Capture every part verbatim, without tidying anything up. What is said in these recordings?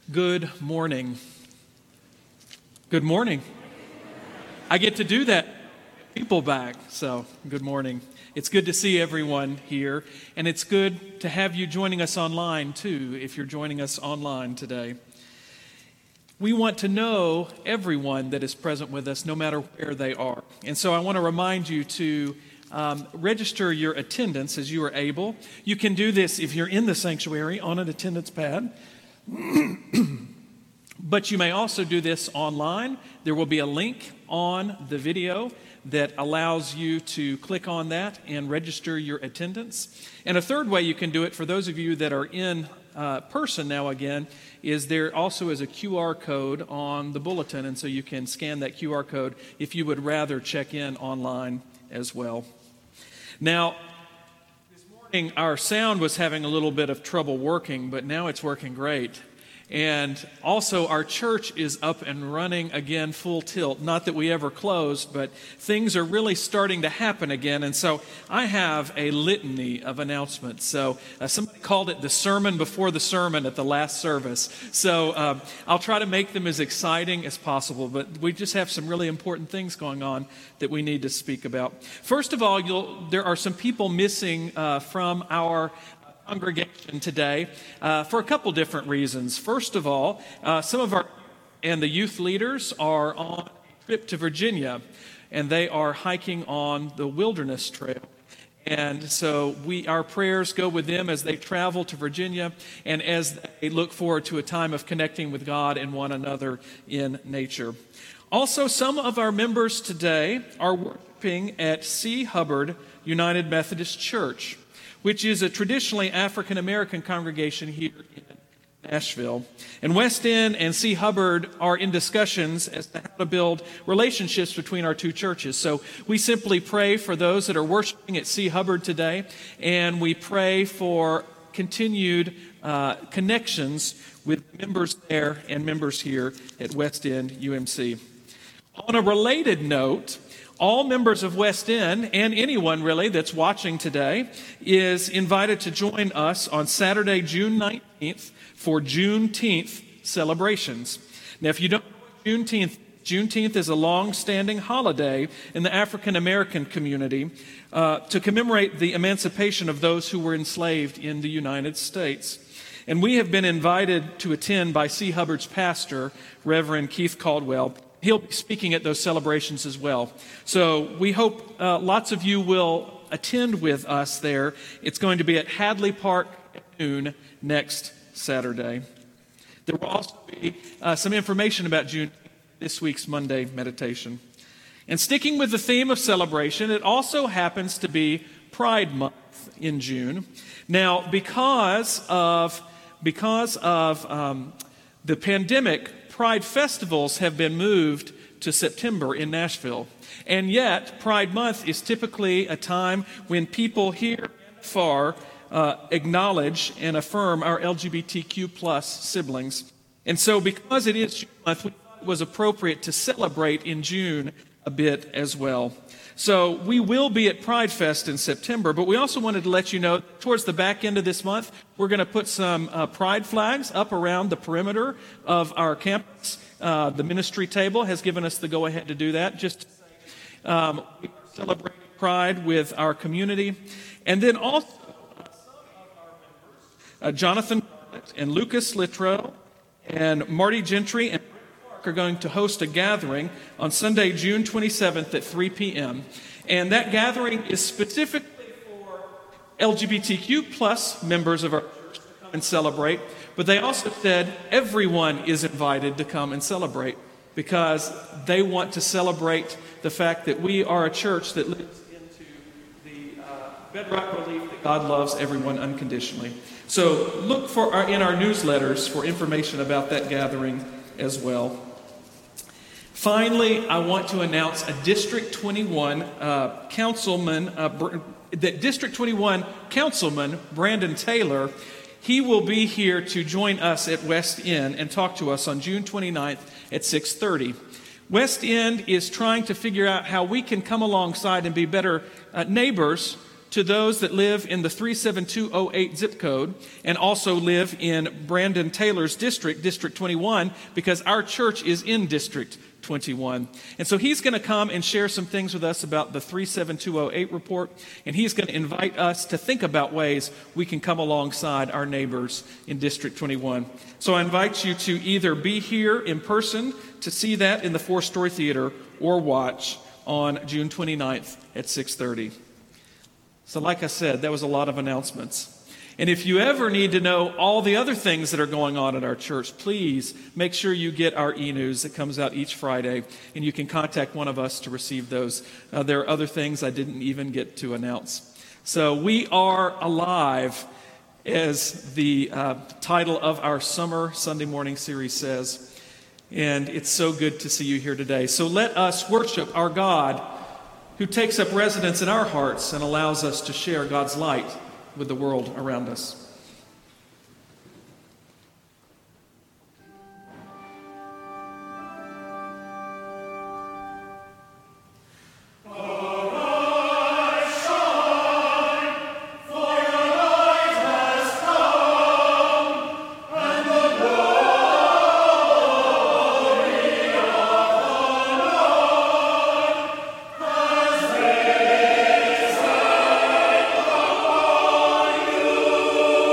Good morning. Good morning. I get to do that. People back, so good morning. It's good to see everyone here, and it's good to have you joining us online too, if you're joining us online today. We want to know everyone that is present with us, no matter where they are. And so I want to remind you to um, register your attendance as you are able. You can do this if you're in the sanctuary on an attendance pad. But you may also do this online. There will be a link on the video that allows you to click on that and register your attendance. And a third way you can do it, for those of you that are in uh, person now again, is there also is a Q R code on the bulletin, and so you can scan that Q R code if you would rather check in online as well. Now, this morning our sound was having a little bit of trouble working, but now it's working great. And also our church is up and running again full tilt. Not that we ever closed, but things are really starting to happen again. And so I have a litany of announcements. So uh, somebody called it the sermon before the sermon at the last service. So uh, I'll try to make them as exciting as possible. But we just have some really important things going on that we need to speak about. First of all, you'll, there are some people missing uh, from our congregation today uh, for a couple different reasons. First of all, uh, some of our and the youth leaders are on a trip to Virginia, and they are hiking on the Wilderness Trail. And so we, our prayers go with them as they travel to Virginia and as they look forward to a time of connecting with God and one another in nature. Also, some of our members today are worshiping at C. Hubbard United Methodist Church, which is a traditionally African-American congregation here in Nashville. And West End and C. Hubbard are in discussions as to how to build relationships between our two churches. So we simply pray for those that are worshiping at C. Hubbard today, and we pray for continued uh, connections with members there and members here at West End U M C. On a related note, all members of West End, and anyone really that's watching today, is invited to join us on Saturday, June nineteenth for Juneteenth celebrations. Now, if you don't know what Juneteenth, Juneteenth is a long-standing holiday in the African-American community uh, to commemorate the emancipation of those who were enslaved in the United States. And we have been invited to attend by C. Hubbard's pastor, Reverend Keith Caldwell. He'll be speaking at those celebrations as well. So we hope uh, lots of you will attend with us there. It's going to be at Hadley Park at noon next Saturday. There will also be uh, some information about June, this week's Monday meditation. And sticking with the theme of celebration, it also happens to be Pride Month in June. Now, because of, because of um, the pandemic, Pride festivals have been moved to September in Nashville. And yet, Pride Month is typically a time when people here and far uh, acknowledge and affirm our L G B T Q plus siblings. And so because it is June month, we thought it was appropriate to celebrate in June a bit as well. So we will be at Pride Fest in September, but we also wanted to let you know towards the back end of this month, we're going to put some uh, Pride flags up around the perimeter of our campus. Uh, the ministry table has given us the go-ahead to do that. Just um, we are celebrating Pride with our community. And then also, uh, some of our members, uh, Jonathan and Lucas Littrow and Marty Gentry and are going to host a gathering on Sunday, June twenty-seventh at three p.m. And that gathering is specifically for L G B T Q plus members of our church to come and celebrate. But they also said everyone is invited to come and celebrate because they want to celebrate the fact that we are a church that lives into the uh, bedrock belief that God loves everyone unconditionally. So look for our, in our newsletters for information about that gathering as well. Finally, I want to announce a District twenty-one uh, councilman, uh, Br- that District twenty-one councilman, Brandon Taylor, he will be here to join us at West End and talk to us on June twenty-ninth at six thirty. West End is trying to figure out how we can come alongside and be better uh, neighbors to those that live in the three seven two oh eight zip code and also live in Brandon Taylor's district, District twenty-one, because our church is in District twenty-one. And so he's going to come and share some things with us about the three seven two oh eight report, and he's going to invite us to think about ways we can come alongside our neighbors in District twenty-one. So I invite you to either be here in person to see that in the four-story theater or watch on June twenty-ninth at six thirty. So like I said, that was a lot of announcements. And if you ever need to know all the other things that are going on at our church, please make sure you get our e-news that comes out each Friday, and you can contact one of us to receive those. Uh, there are other things I didn't even get to announce. So we are alive, as the uh, title of our summer Sunday morning series says. And it's so good to see you here today. So let us worship our God, who takes up residence in our hearts and allows us to share God's light with the world around us. Thank you.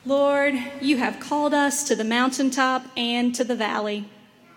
Lord, you have called us to the mountaintop and to the valley.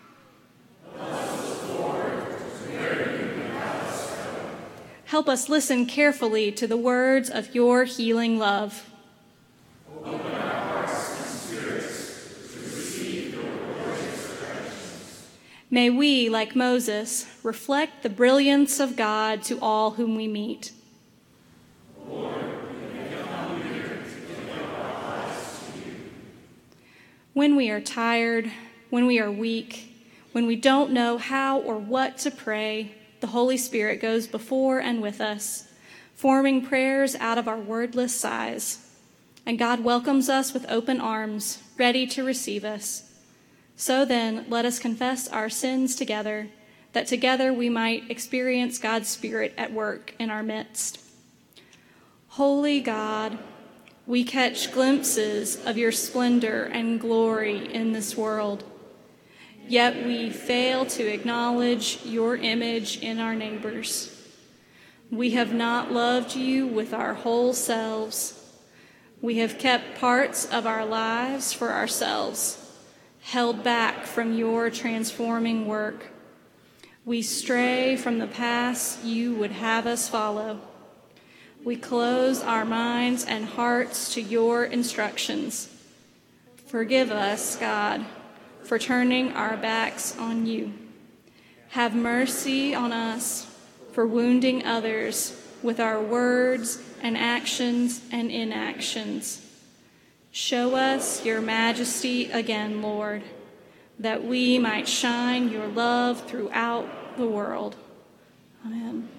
Help us listen carefully to the words of your healing love. Open our hearts and spirits to receive your glorious perfections. May we, like Moses, reflect the brilliance of God to all whom we meet. Lord, we have come here to give our lives to you. When we are tired, when we are weak, when we don't know how or what to pray, the Holy Spirit goes before and with us, forming prayers out of our wordless sighs. And God welcomes us with open arms, ready to receive us. So then, let us confess our sins together, that together we might experience God's Spirit at work in our midst. Holy God, we catch glimpses of your splendor and glory in this world. Yet we fail to acknowledge your image in our neighbors. We have not loved you with our whole selves. We have kept parts of our lives for ourselves, held back from your transforming work. We stray from the paths you would have us follow. We close our minds and hearts to your instructions. Forgive us, God, for turning our backs on you. Have mercy on us for wounding others with our words and actions and inactions. Show us your majesty again, Lord, that we might shine your love throughout the world. Amen.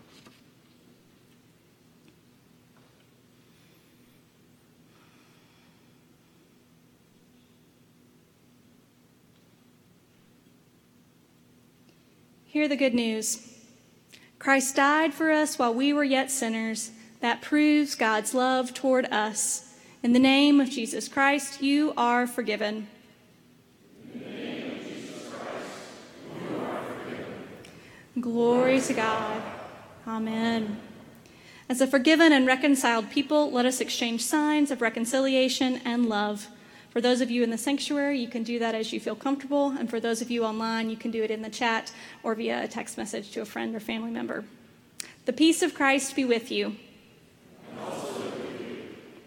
Hear the good news. Christ died for us while we were yet sinners. That proves God's love toward us. In the name of Jesus Christ, you are forgiven. In the name of Jesus Christ, you are forgiven. Glory to God. Amen. As a forgiven and reconciled people, let us exchange signs of reconciliation and love. For those of you in the sanctuary, you can do that as you feel comfortable. And for those of you online, you can do it in the chat or via a text message to a friend or family member. The peace of Christ be with you. And also with you.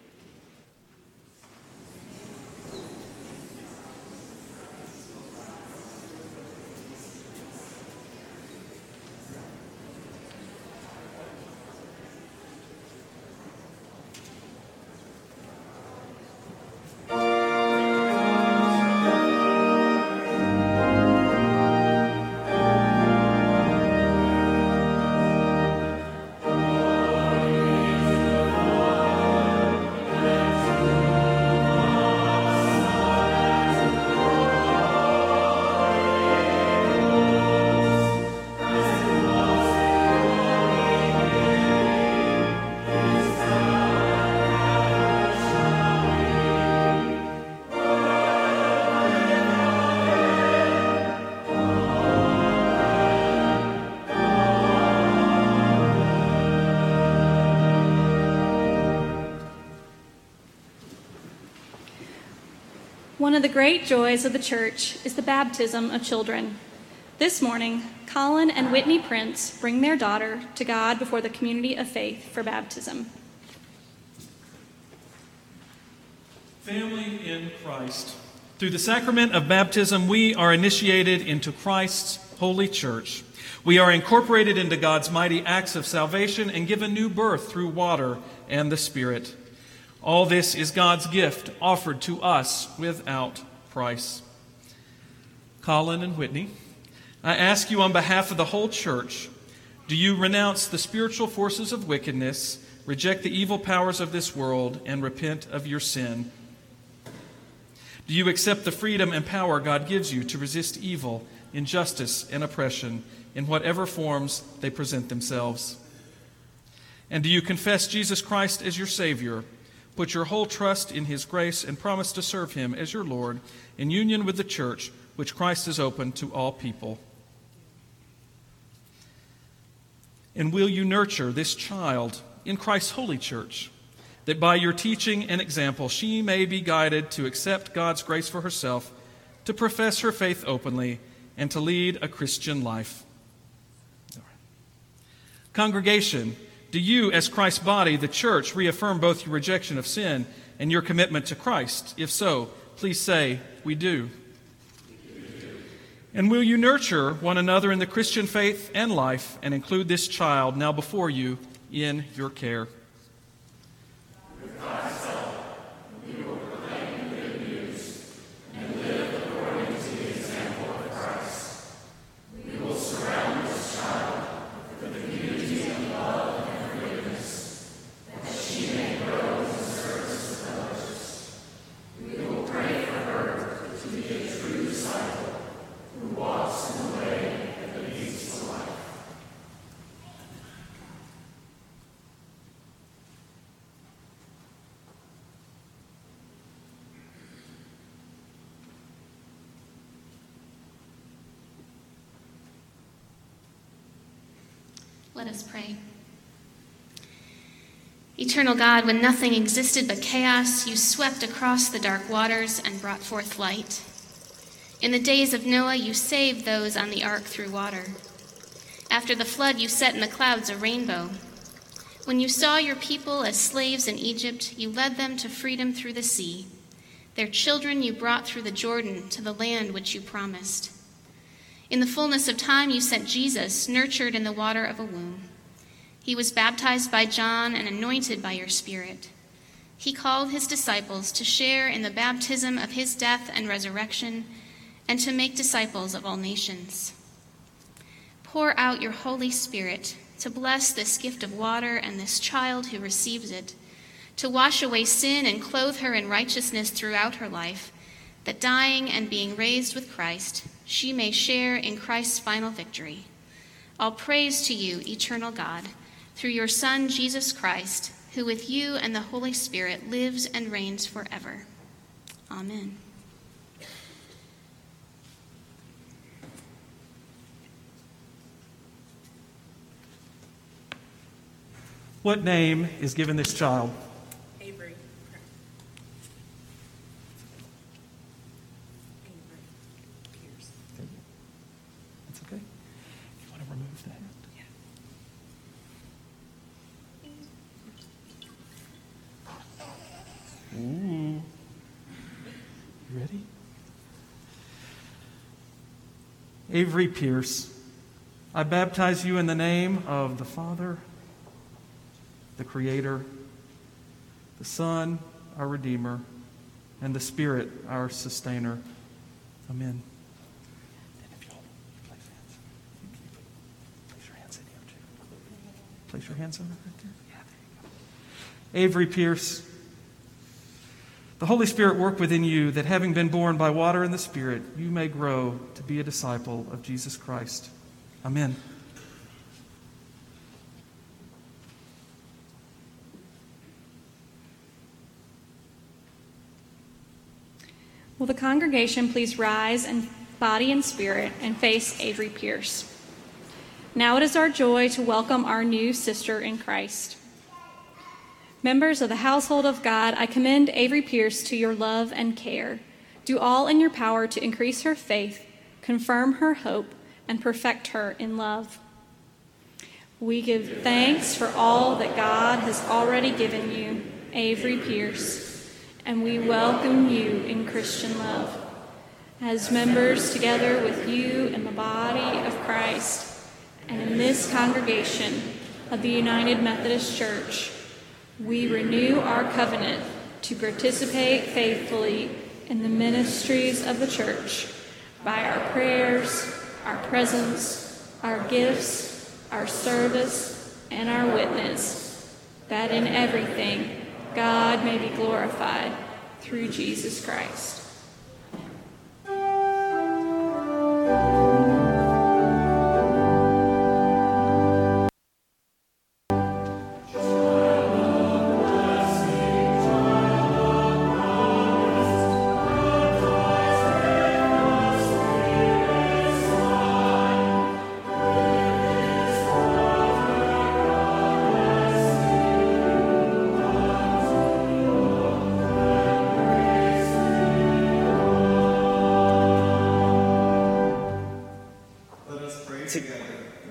One of the great joys of the church is the baptism of children. This morning, Colin and Whitney Prince bring their daughter to God before the community of faith for baptism. Family in Christ. Through the sacrament of baptism, we are initiated into Christ's holy church. We are incorporated into God's mighty acts of salvation and given new birth through water and the Spirit. All this is God's gift offered to us without price. Colin and Whitney, I ask you on behalf of the whole church, do you renounce the spiritual forces of wickedness, reject the evil powers of this world, and repent of your sin? Do you accept the freedom and power God gives you to resist evil, injustice, and oppression in whatever forms they present themselves? And do you confess Jesus Christ as your Savior, put your whole trust in His grace, and promise to serve Him as your Lord in union with the church, which Christ has opened to all people? And will you nurture this child in Christ's holy church, that by your teaching and example she may be guided to accept God's grace for herself, to profess her faith openly, and to lead a Christian life. Congregation, do you, as Christ's body, the church, reaffirm both your rejection of sin and your commitment to Christ? If so, please say, "We do." And will you nurture one another in the Christian faith and life and include this child now before you in your care? With God's help, we will proclaim the good news and live according to the example of Christ. We will surround this child with the community of love and forgiveness, that she may grow in the service of others. We will pray for her to be a true disciple who walks in the way that leads to life. Let us pray. Eternal God, when nothing existed but chaos, you swept across the dark waters and brought forth light. In the days of Noah, you saved those on the ark through water. After the flood, you set in the clouds a rainbow. When you saw your people as slaves in Egypt, you led them to freedom through the sea. Their children you brought through the Jordan to the land which you promised. In the fullness of time, you sent Jesus, nurtured in the water of a womb. He was baptized by John and anointed by your Spirit. He called his disciples to share in the baptism of his death and resurrection, and to make disciples of all nations. Pour out your Holy Spirit to bless this gift of water and this child who receives it, to wash away sin and clothe her in righteousness throughout her life, that dying and being raised with Christ, she may share in Christ's final victory. All praise to you, eternal God, through your Son, Jesus Christ, who with you and the Holy Spirit lives and reigns forever. Amen. What name is given this child? Avery. Pierce. That's okay. You want to remove that? Yeah. Ooh. You ready? Avery Pierce, I baptize you in the name of the Father, the Creator, the Son, our Redeemer, and the Spirit, our Sustainer. Amen. And if you'll place hands, you can put, place your hands in here too. Place your hands on it right there. Yeah, there you go. Avery Pierce, the Holy Spirit work within you, that having been born by water and the Spirit, you may grow to be a disciple of Jesus Christ. Amen. Will the congregation please rise in body and spirit and face Avery Pierce? Now it is our joy to welcome our new sister in Christ. Members of the household of God, I commend Avery Pierce to your love and care. Do all in your power to increase her faith, confirm her hope, and perfect her in love. We give thanks for all that God has already given you, Avery Pierce, and we welcome you in Christian love. As members together with you in the body of Christ and in this congregation of the United Methodist Church, we renew our covenant to participate faithfully in the ministries of the church by our prayers, our presence, our gifts, our service, and our witness, that in everything God may be glorified through Jesus Christ.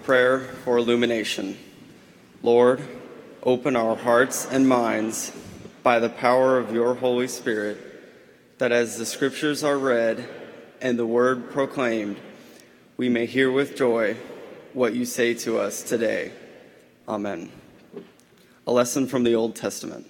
prayer for illumination. Lord, open our hearts and minds by the power of your Holy Spirit, that as the scriptures are read and the word proclaimed, we may hear with joy what you say to us today. Amen. A lesson from the Old Testament.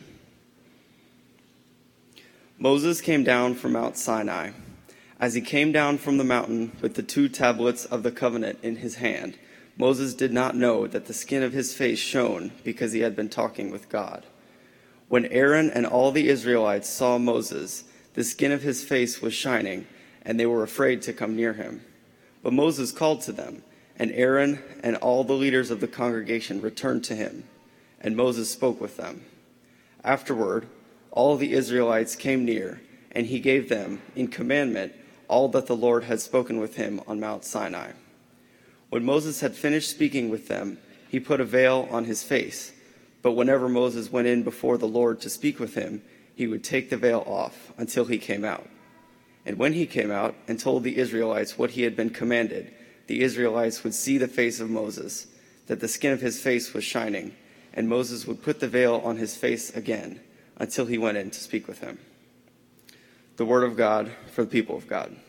Moses came down from Mount Sinai. As he came down from the mountain with the two tablets of the covenant in his hand, Moses did not know that the skin of his face shone because he had been talking with God. When Aaron and all the Israelites saw Moses, the skin of his face was shining, and they were afraid to come near him. But Moses called to them, and Aaron and all the leaders of the congregation returned to him, and Moses spoke with them. Afterward, all the Israelites came near, and he gave them, in commandment, all that the Lord had spoken with him on Mount Sinai. When Moses had finished speaking with them, he put a veil on his face. But whenever Moses went in before the Lord to speak with him, he would take the veil off until he came out. And when he came out and told the Israelites what he had been commanded, the Israelites would see the face of Moses, that the skin of his face was shining, and Moses would put the veil on his face again until he went in to speak with him. The word of God for the people of God.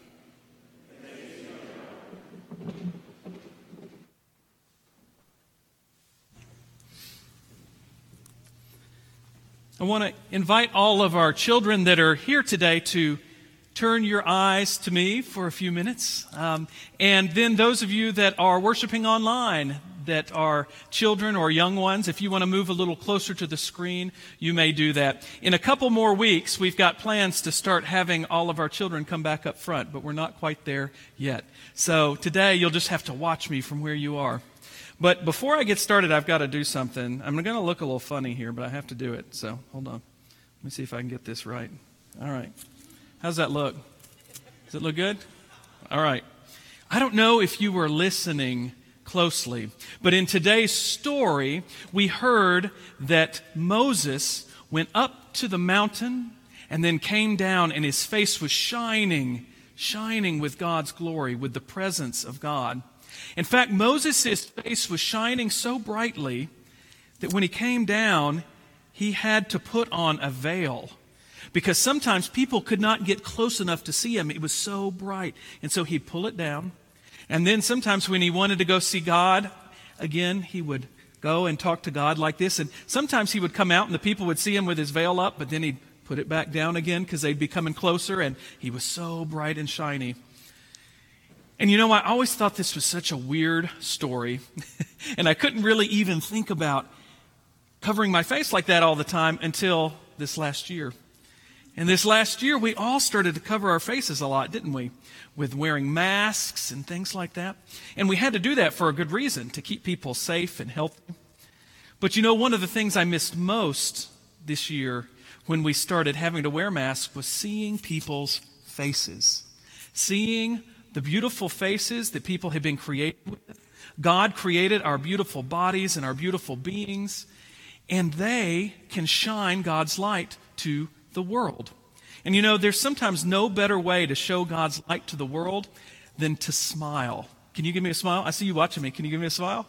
I want to invite all of our children that are here today to turn your eyes to me for a few minutes. Um, and then those of you that are worshiping online, that are children or young ones, if you want to move a little closer to the screen, you may do that. In a couple more weeks, we've got plans to start having all of our children come back up front, but we're not quite there yet. So today, you'll just have to watch me from where you are. But before I get started, I've got to do something. I'm going to look a little funny here, but I have to do it. So hold on. Let me see if I can get this right. All right. How's that look? Does it look good? All right. I don't know if you were listening closely, but in today's story, we heard that Moses went up to the mountain and then came down, and his face was shining, shining with God's glory, with the presence of God. In fact, Moses' face was shining so brightly that when he came down, he had to put on a veil, because sometimes people could not get close enough to see him. It was so bright. And so he'd pull it down. And then sometimes when he wanted to go see God, again, he would go and talk to God like this. And sometimes he would come out and the people would see him with his veil up, but then he'd put it back down again because they'd be coming closer, and he was so bright and shiny. And you know, I always thought this was such a weird story, and I couldn't really even think about covering my face like that all the time until this last year. And this last year, we all started to cover our faces a lot, didn't we? With wearing masks and things like that. And we had to do that for a good reason, to keep people safe and healthy. But you know, one of the things I missed most this year when we started having to wear masks was seeing people's faces. Seeing the beautiful faces that people have been created with. God created our beautiful bodies and our beautiful beings, and they can shine God's light to the world. And you know, there's sometimes no better way to show God's light to the world than to smile. Can you give me a smile? I see you watching me. Can you give me a smile?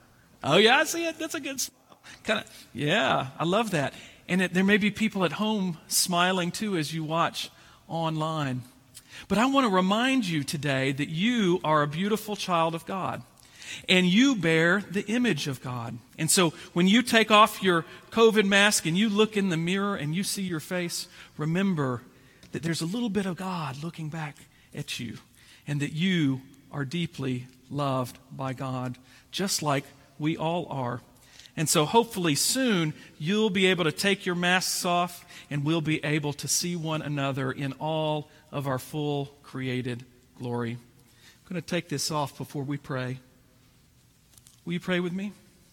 Oh yeah, I see it. That's a good smile. Kind of, yeah, I love that. And it, there may be people at home smiling too as you watch online. But I want to remind you today that you are a beautiful child of God, and you bear the image of God. And so when you take off your COVID mask and you look in the mirror and you see your face, remember that there's a little bit of God looking back at you, and that you are deeply loved by God, just like we all are. And so hopefully soon you'll be able to take your masks off, and we'll be able to see one another in all of our full created glory. I'm going to take this off before we pray. Will you pray with me?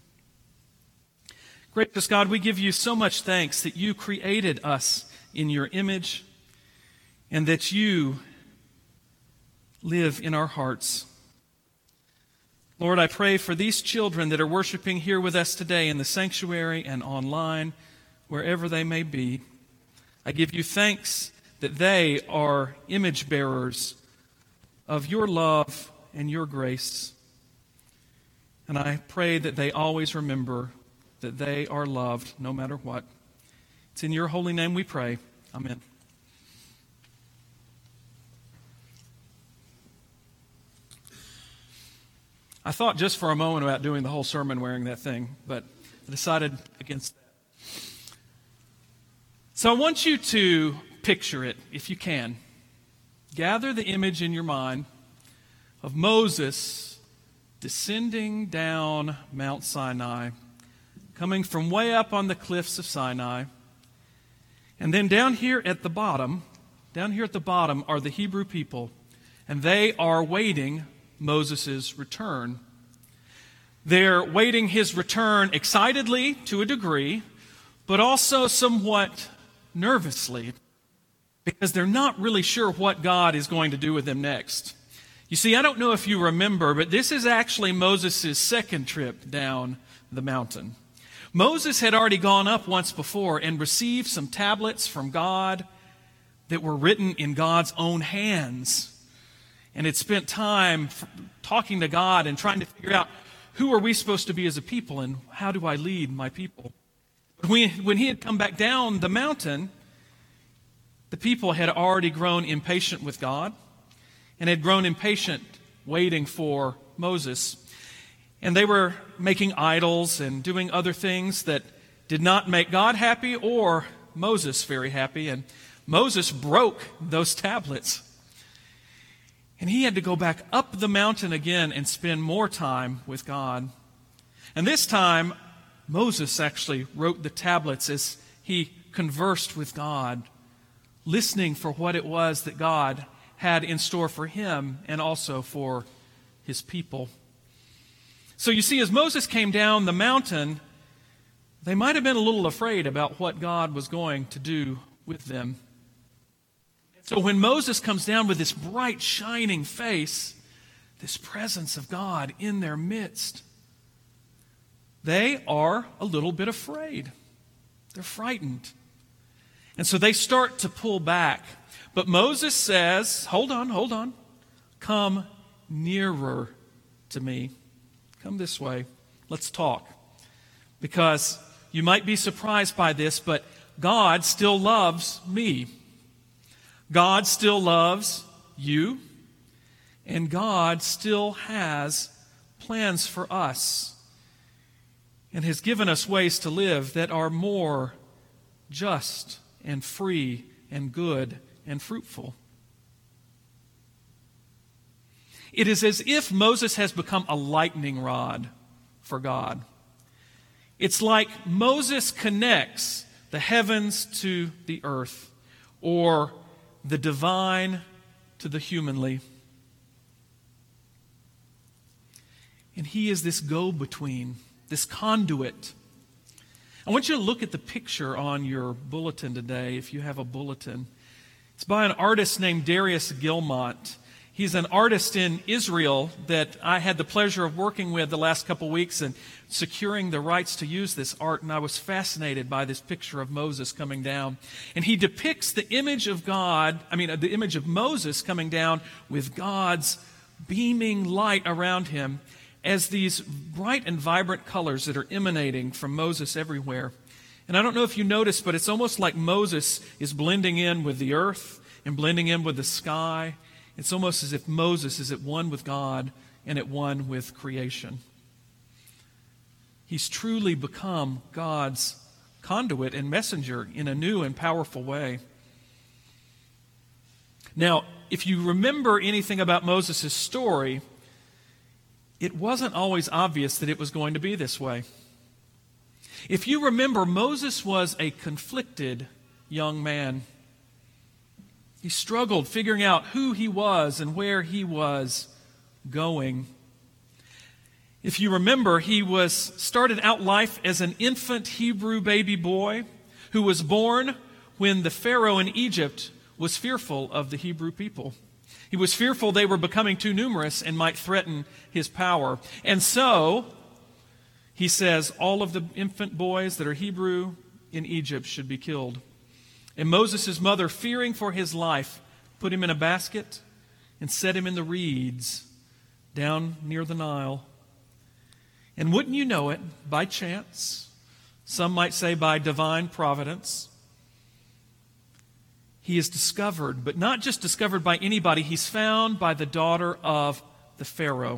Gracious God, we give you so much thanks that you created us in your image, and that you live in our hearts. Lord, I pray for these children that are worshiping here with us today in the sanctuary and online, wherever they may be. I give you thanks that they are image bearers of your love and your grace. And And I pray that they always remember that they are loved no matter what. It's in your holy name we pray. Amen. I thought just for a moment about doing the whole sermon wearing that thing, but I decided against that. So I want you to picture it, if you can. Gather the image in your mind of Moses descending down Mount Sinai, coming from way up on the cliffs of Sinai. And then down here at the bottom, down here at the bottom are the Hebrew people, and they are waiting Moses' return. They're waiting his return excitedly to a degree, but also somewhat nervously, because they're not really sure what God is going to do with them next. You see, I don't know if you remember, but this is actually Moses' second trip down the mountain. Moses had already gone up once before and received some tablets from God that were written in God's own hands, and had spent time talking to God and trying to figure out who are we supposed to be as a people and how do I lead my people. But when, when he had come back down the mountain, the people had already grown impatient with God and had grown impatient waiting for Moses. And they were making idols and doing other things that did not make God happy or Moses very happy. And Moses broke those tablets. And he had to go back up the mountain again and spend more time with God. And this time, Moses actually wrote the tablets as he conversed with God, listening for what it was that God had in store for him and also for his people. So you see, as Moses came down the mountain, they might have been a little afraid about what God was going to do with them. So when Moses comes down with this bright, shining face, this presence of God in their midst, they are a little bit afraid. They're frightened. And so they start to pull back. But Moses says, hold on, hold on. Come nearer to me. Come this way. Let's talk. Because you might be surprised by this, but God still loves me. God still loves you, and God still has plans for us and has given us ways to live that are more just and free and good and fruitful. It is as if Moses has become a lightning rod for God. It's like Moses connects the heavens to the earth, or the divine to the humanly. And he is this go-between, this conduit. I want you to look at the picture on your bulletin today, if you have a bulletin. It's by an artist named Darius Gilmont. He's an artist in Israel that I had the pleasure of working with the last couple weeks and securing the rights to use this art, and I was fascinated by this picture of Moses coming down. And he depicts the image of God, I mean, the image of Moses coming down with God's beaming light around him as these bright and vibrant colors that are emanating from Moses everywhere. And I don't know if you noticed, but it's almost like Moses is blending in with the earth and blending in with the sky. It's almost as if Moses is at one with God and at one with creation. He's truly become God's conduit and messenger in a new and powerful way. Now, if you remember anything about Moses' story, it wasn't always obvious that it was going to be this way. If you remember, Moses was a conflicted young man. He struggled figuring out who he was and where he was going. If you remember, he was started out life as an infant Hebrew baby boy who was born when the Pharaoh in Egypt was fearful of the Hebrew people. He was fearful they were becoming too numerous and might threaten his power. And so, he says, all of the infant boys that are Hebrew in Egypt should be killed. And Moses' mother, fearing for his life, put him in a basket and set him in the reeds down near the Nile. And wouldn't you know it, by chance, some might say by divine providence, he is discovered, but not just discovered by anybody. He's found by the daughter of the Pharaoh.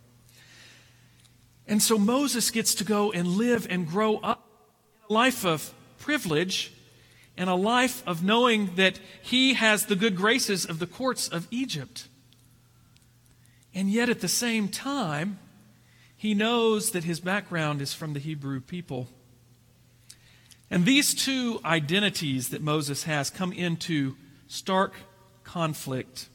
And so Moses gets to go and live and grow up in a life of privilege and a life of knowing that he has the good graces of the courts of Egypt. And yet at the same time, he knows that his background is from the Hebrew people. And these two identities that Moses has come into stark conflict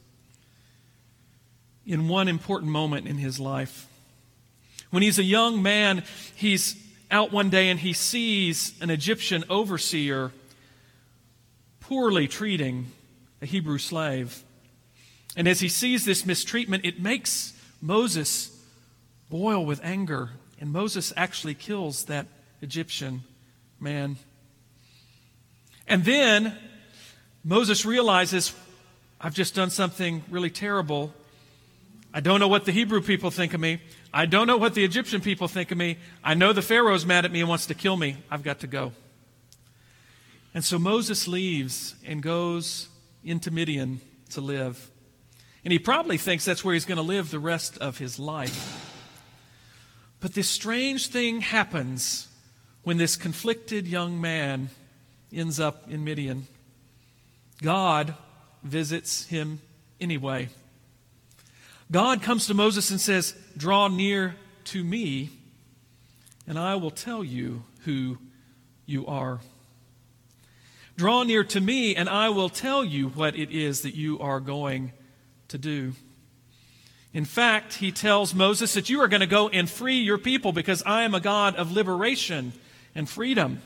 in one important moment in his life. When he's a young man, he's out one day and he sees an Egyptian overseer poorly treating a Hebrew slave. And as he sees this mistreatment, it makes Moses boil with anger. And Moses actually kills that Egyptian man. And then Moses realizes, I've just done something really terrible. I don't know what the Hebrew people think of me. I don't know what the Egyptian people think of me. I know the Pharaoh's mad at me and wants to kill me. I've got to go. And so Moses leaves and goes into Midian to live. And he probably thinks that's where he's going to live the rest of his life. But this strange thing happens when this conflicted young man ends up in Midian. God visits him anyway. God comes to Moses and says, "Draw near to me, and I will tell you who you are. Draw near to me, and I will tell you what it is that you are going to do." In fact, he tells Moses that you are going to go and free your people because I am a God of liberation and freedom.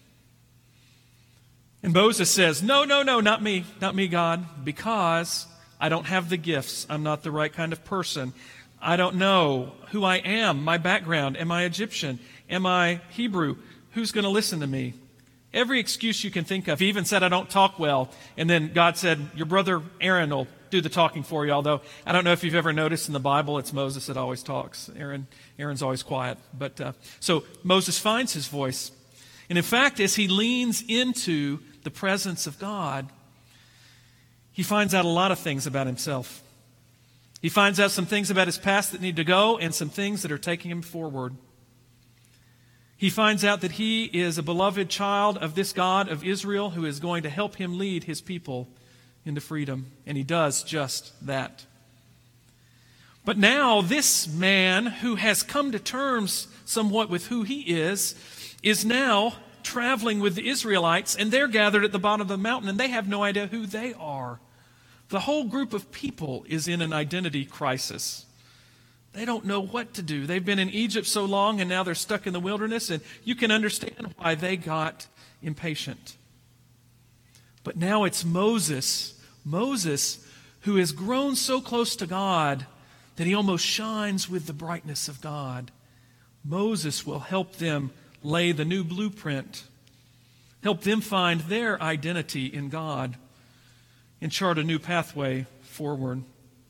And Moses says, no, no, no, not me, not me, God, because I don't have the gifts. I'm not the right kind of person. I don't know who I am, my background. Am I Egyptian? Am I Hebrew? Who's going to listen to me? Every excuse you can think of. He even said, I don't talk well. And then God said, your brother Aaron will do the talking for you. Although, I don't know if you've ever noticed in the Bible, it's Moses that always talks. Aaron, Aaron's always quiet. But uh, so Moses finds his voice. And in fact, as he leans into the presence of God, he finds out a lot of things about himself. He finds out some things about his past that need to go and some things that are taking him forward. He finds out that he is a beloved child of this God of Israel who is going to help him lead his people into freedom. And he does just that. But now this man who has come to terms somewhat with who he is, is now traveling with the Israelites, and they're gathered at the bottom of the mountain, and they have no idea who they are. The whole group of people is in an identity crisis. They don't know what to do. They've been in Egypt so long, and now they're stuck in the wilderness, and you can understand why they got impatient. But now it's Moses, Moses, who has grown so close to God that he almost shines with the brightness of God. Moses will help them lay the new blueprint, help them find their identity in God, and chart a new pathway forward.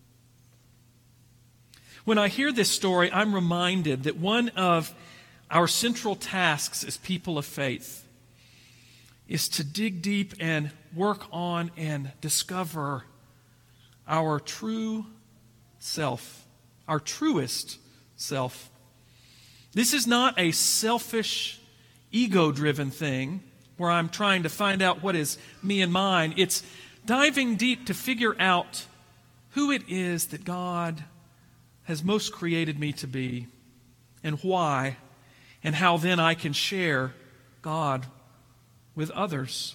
When I hear this story, I'm reminded that one of our central tasks as people of faith is to dig deep and work on and discover our true self, our truest self. This is not a selfish, ego-driven thing where I'm trying to find out what is me and mine. It's diving deep to figure out who it is that God has most created me to be and why, and how then I can share God with others.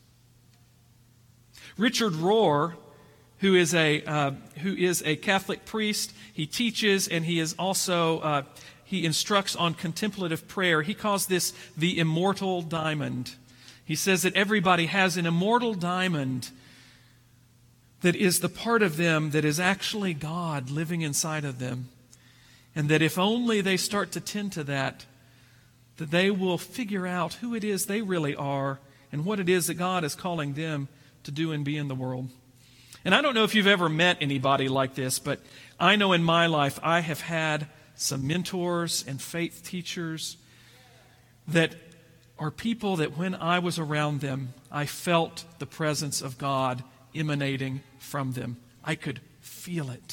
Richard Rohr, who is a uh, who is a Catholic priest, he teaches and he is also uh, he instructs on contemplative prayer. He calls this the immortal diamond. He says that everybody has an immortal diamond that is the part of them that is actually God living inside of them. And that if only they start to tend to that, that they will figure out who it is they really are and what it is that God is calling them to do and be in the world. And I don't know if you've ever met anybody like this, but I know in my life I have had some mentors and faith teachers that are people that when I was around them, I felt the presence of God emanating from them. I could feel it.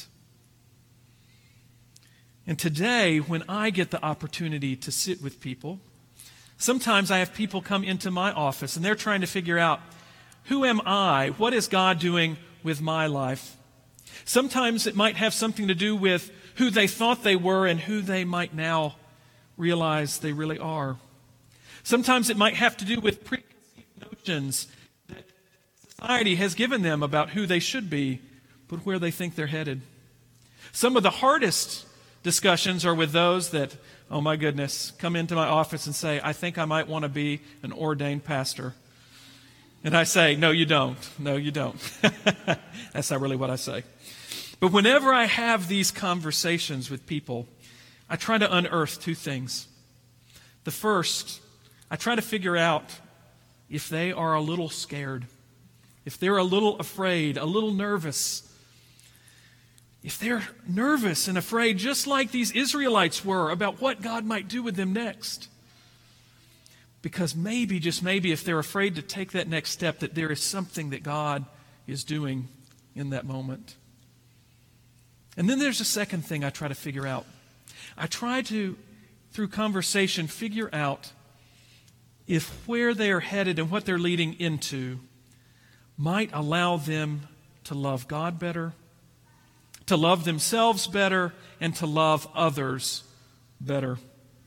And today, when I get the opportunity to sit with people, sometimes I have people come into my office and they're trying to figure out, who am I? What is God doing with my life? Sometimes it might have something to do with who they thought they were and who they might now realize they really are. Sometimes it might have to do with preconceived notions that society has given them about who they should be, but where they think they're headed. Some of the hardest discussions are with those that, oh my goodness, come into my office and say, I think I might want to be an ordained pastor. And I say, no, you don't. No, you don't. That's not really what I say. But whenever I have these conversations with people, I try to unearth two things. The first, I try to figure out if they are a little scared, if they're a little afraid, a little nervous. If they're nervous and afraid, just like these Israelites were, about what God might do with them next. Because maybe, just maybe, if they're afraid to take that next step, that there is something that God is doing in that moment. And then there's a second thing I try to figure out. I try to, through conversation, figure out if where they are headed and what they're leading into might allow them to love God better, to love themselves better, and to love others better.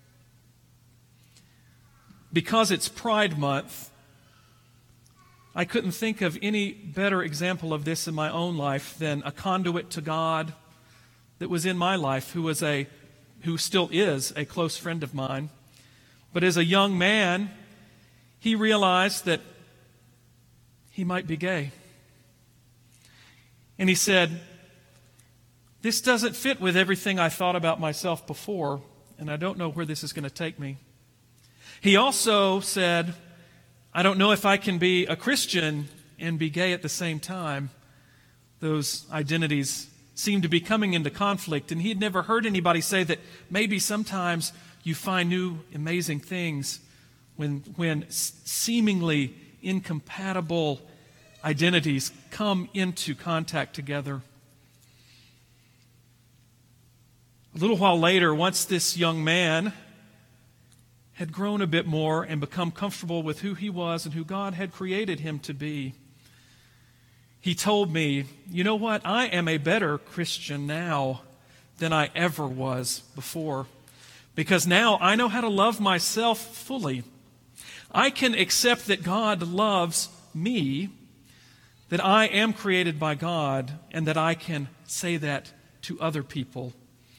Because it's Pride Month, I couldn't think of any better example of this in my own life than a conduit to God that was in my life, who was a, who still is a close friend of mine. But as a young man, he realized that he might be gay. And he said, this doesn't fit with everything I thought about myself before, and I don't know where this is going to take me. He also said, I don't know if I can be a Christian and be gay at the same time. Those identities seemed to be coming into conflict, and he had never heard anybody say that maybe sometimes you find new amazing things when, when seemingly incompatible identities come into contact together. A little while later, once this young man had grown a bit more and become comfortable with who he was and who God had created him to be, he told me, you know what, I am a better Christian now than I ever was before, because now I know how to love myself fully. I can accept that God loves me, that I am created by God, and that I can say that to other people.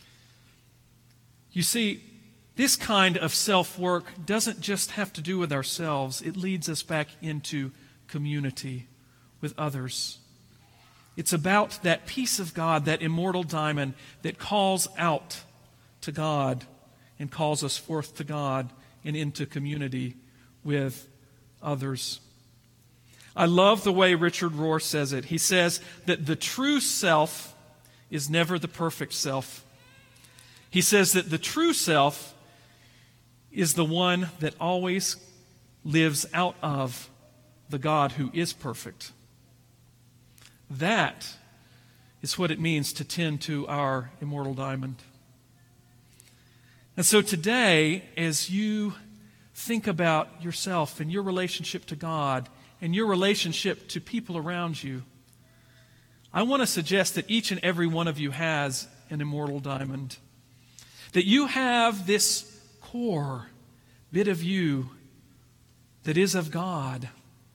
You see, this kind of self-work doesn't just have to do with ourselves. It leads us back into community with others. It's about that piece of God, that immortal diamond that calls out to God and calls us forth to God and into community with others. I love the way Richard Rohr says it. He says that the true self is never the perfect self. He says that the true self is the one that always lives out of the God who is perfect. That is what it means to tend to our immortal diamond. And so today, as you think about yourself and your relationship to God and your relationship to people around you, I want to suggest that each and every one of you has an immortal diamond. That you have this core bit of you that is of God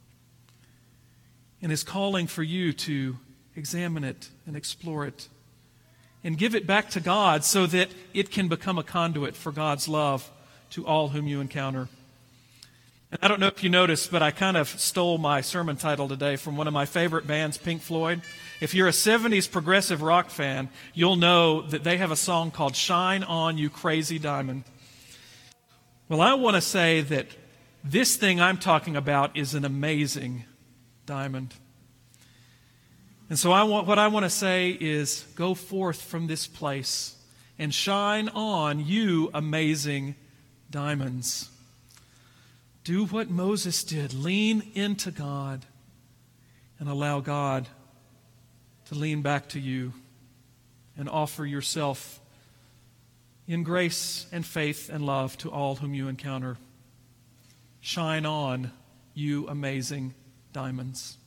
and is calling for you to examine it and explore it and give it back to God so that it can become a conduit for God's love to all whom you encounter. And I don't know if you noticed, but I kind of stole my sermon title today from one of my favorite bands, Pink Floyd. If you're a seventies progressive rock fan, you'll know that they have a song called Shine On, You Crazy Diamond. Well, I want to say that this thing I'm talking about is an amazing diamond. And so I want, what I want to say is go forth from this place and shine on, you amazing diamonds. Do what Moses did. Lean into God and allow God to lean back to you and offer yourself in grace and faith and love to all whom you encounter. Shine on, you amazing diamonds.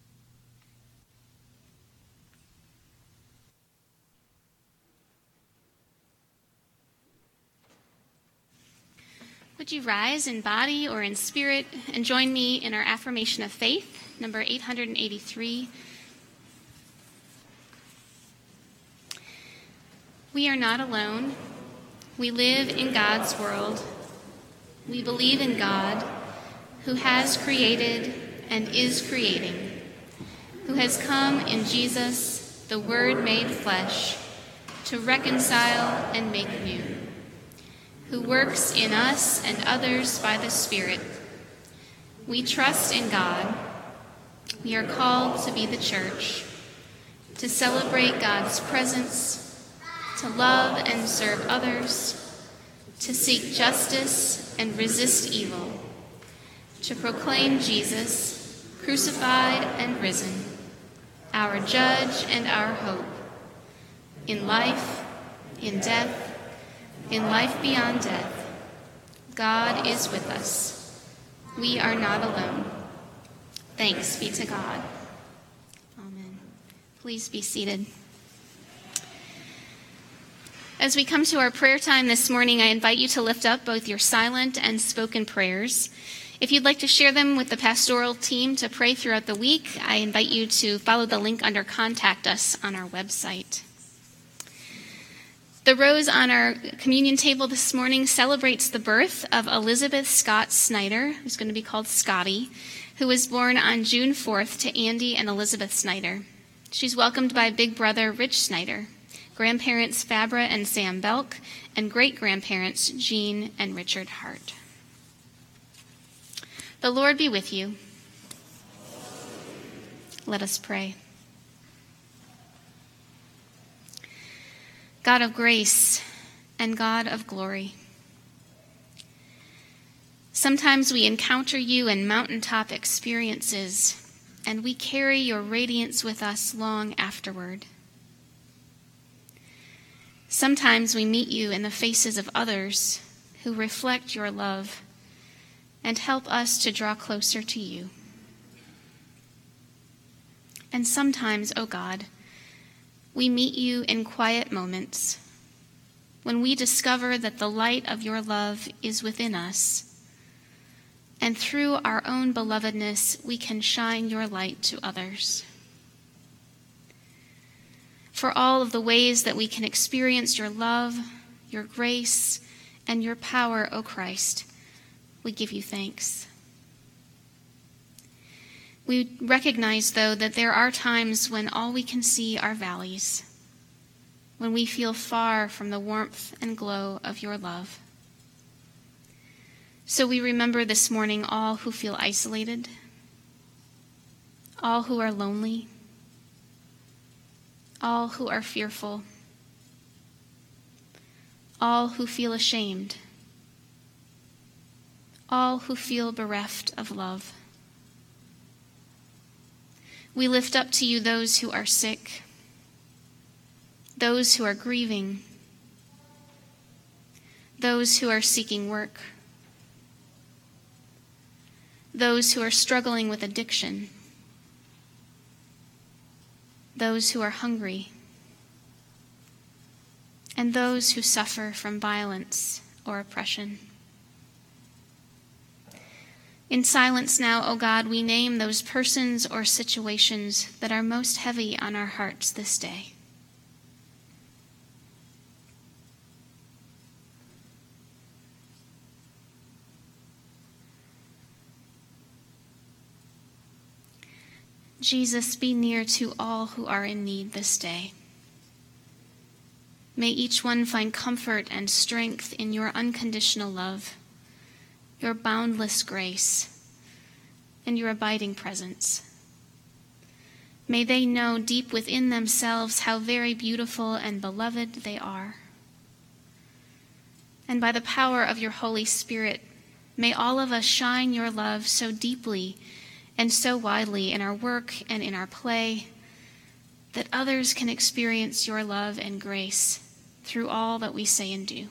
Would you rise in body or in spirit and join me in our affirmation of faith, number eight hundred eighty-three. We are not alone. We live in God's world. We believe in God, who has created and is creating, who has come in Jesus, the Word made flesh, to reconcile and make new, who works in us and others by the Spirit. We trust in God. We are called to be the church, to celebrate God's presence, to love and serve others, to seek justice and resist evil, to proclaim Jesus, crucified and risen, our judge and our hope, in life, in death, in life beyond death. God is with us. We are not alone. Thanks be to God. Amen. Please be seated. As we come to our prayer time this morning, I invite you to lift up both your silent and spoken prayers. If you'd like to share them with the pastoral team to pray throughout the week, I invite you to follow the link under Contact Us on our website. The rose on our communion table this morning celebrates the birth of Elizabeth Scott Snyder, who's going to be called Scotty, who was born on June fourth to Andy and Elizabeth Snyder. She's welcomed by big brother Rich Snyder, grandparents Fabra and Sam Belk, and great-grandparents Jean and Richard Hart. The Lord be with you. Let us pray. God of grace and God of glory, sometimes we encounter you in mountaintop experiences, and we carry your radiance with us long afterward. Sometimes we meet you in the faces of others who reflect your love and help us to draw closer to you. And sometimes, O God, we meet you in quiet moments when we discover that the light of your love is within us, and through our own belovedness we can shine your light to others. For all of the ways that we can experience your love, your grace, and your power, O Christ, we give you thanks. We recognize, though, that there are times when all we can see are valleys, when we feel far from the warmth and glow of your love. So we remember this morning all who feel isolated, all who are lonely, all who are fearful, all who feel ashamed, all who feel bereft of love. We lift up to you those who are sick, those who are grieving, those who are seeking work, those who are struggling with addiction, those who are hungry, and those who suffer from violence or oppression. In silence now, O God, we name those persons or situations that are most heavy on our hearts this day. Jesus, be near to all who are in need this day. May each one find comfort and strength in your unconditional love, your boundless grace, and your abiding presence. May they know deep within themselves how very beautiful and beloved they are. And by the power of your Holy Spirit, may all of us shine your love so deeply and so widely in our work and in our play that others can experience your love and grace through all that we say and do.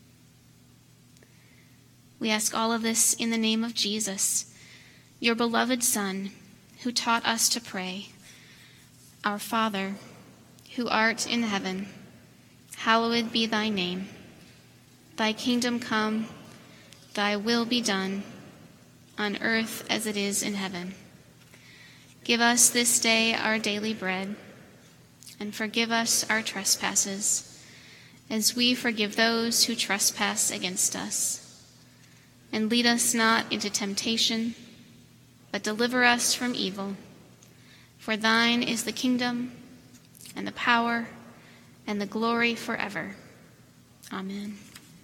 We ask all of this in the name of Jesus, your beloved Son, who taught us to pray, Our Father, who art in heaven, hallowed be thy name. Thy kingdom come, thy will be done, on earth as it is in heaven. Give us this day our daily bread, and forgive us our trespasses, as we forgive those who trespass against us. And lead us not into temptation, but deliver us from evil. For thine is the kingdom, and the power, and the glory forever. Amen.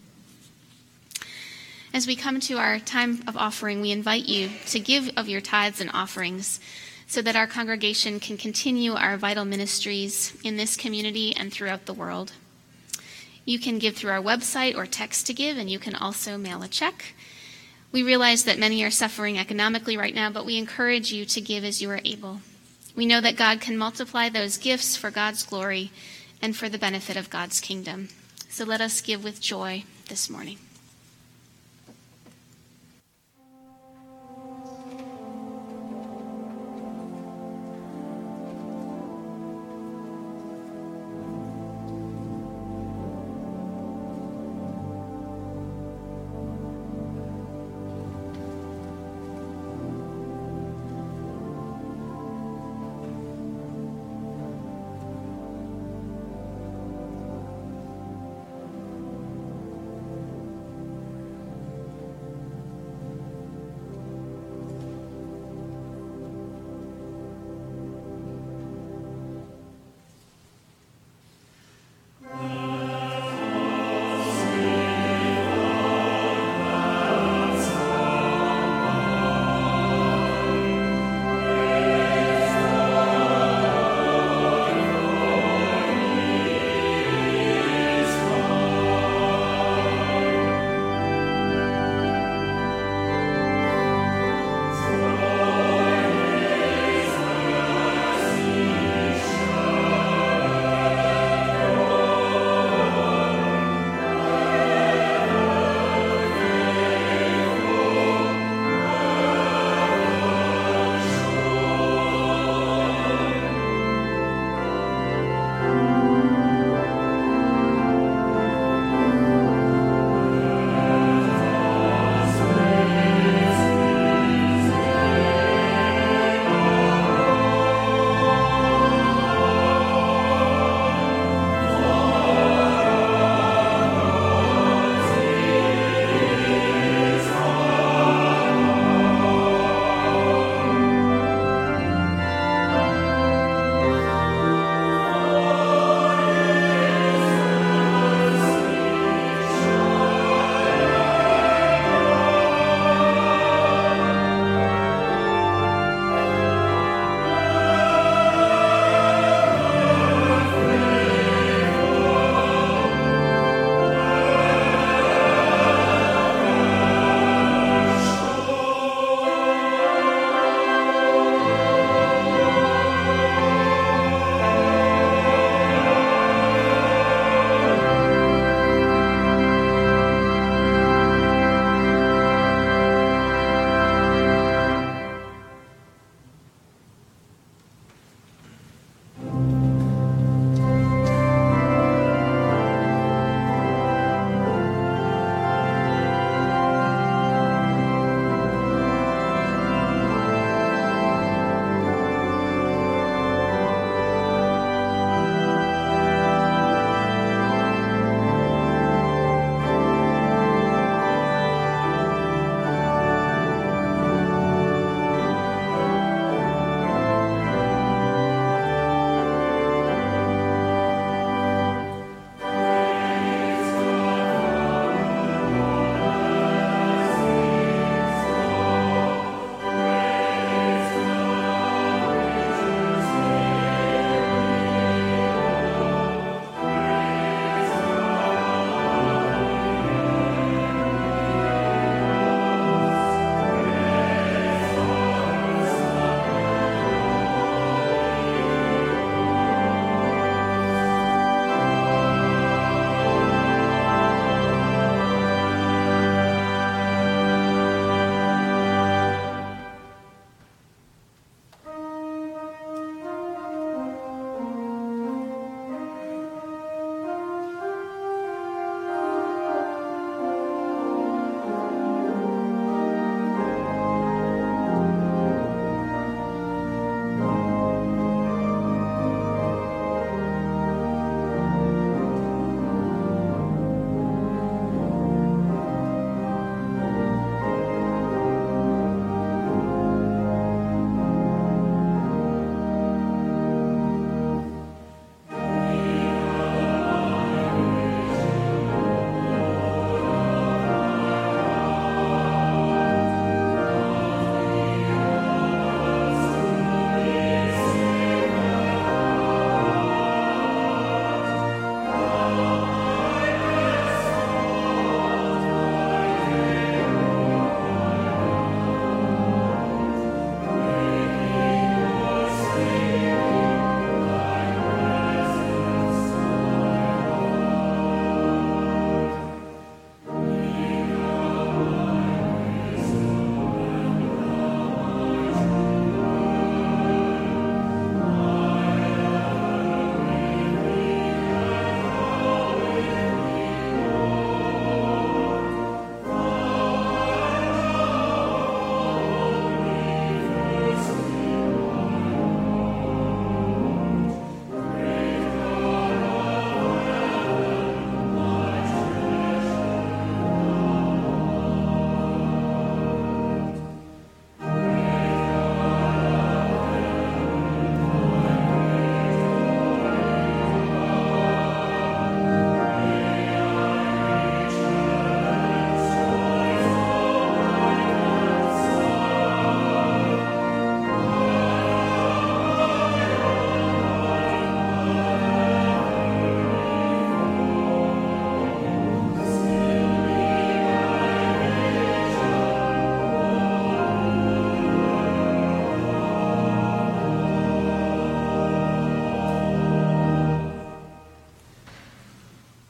As we come to our time of offering, we invite you to give of your tithes and offerings so that our congregation can continue our vital ministries in this community and throughout the world. You can give through our website or text to give, and you can also mail a check. We realize that many are suffering economically right now, but we encourage you to give as you are able. We know that God can multiply those gifts for God's glory and for the benefit of God's kingdom. So let us give with joy this morning.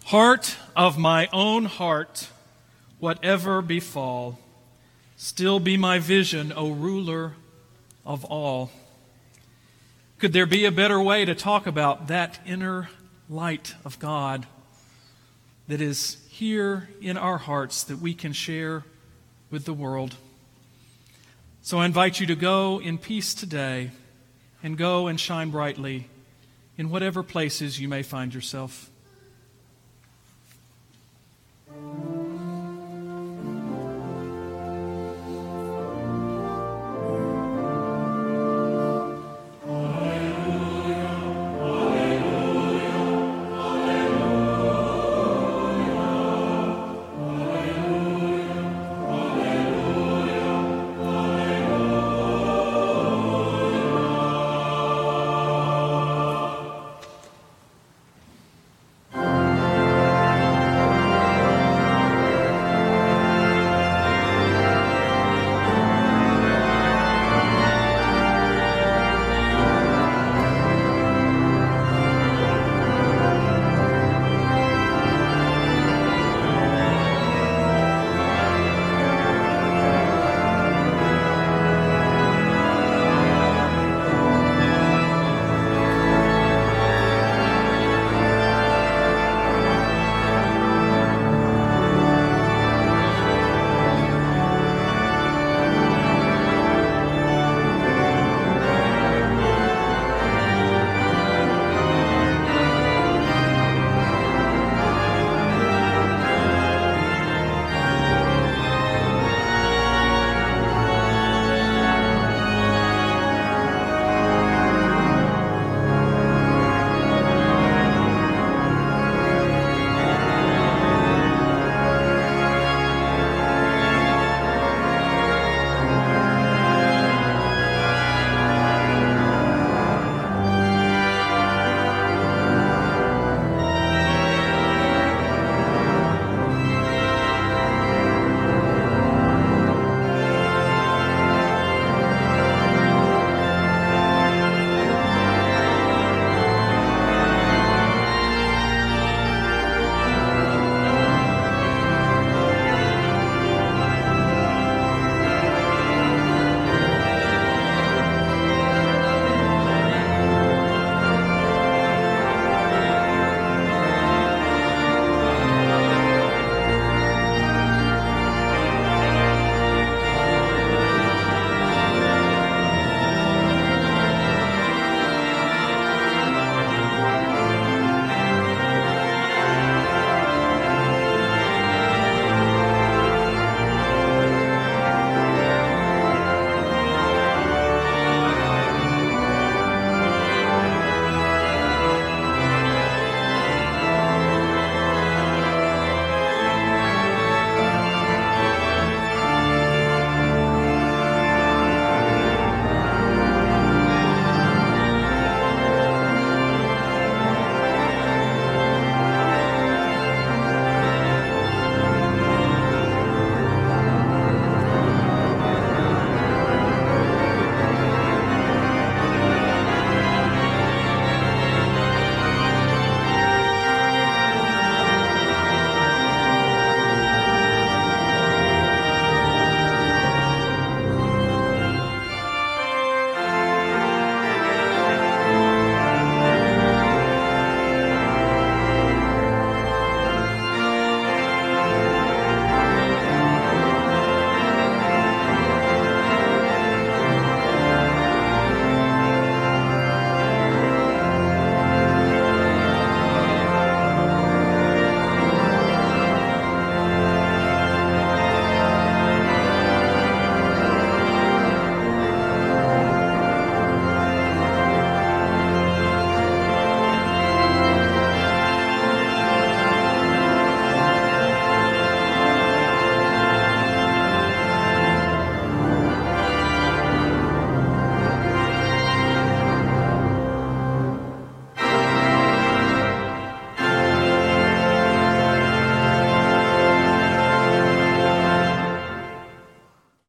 Heart of my own heart, whatever befall, still be my vision, O ruler of all. Could there be a better way to talk about that inner light of God that is here in our hearts that we can share with the world? So I invite you to go in peace today and go and shine brightly in whatever places you may find yourself.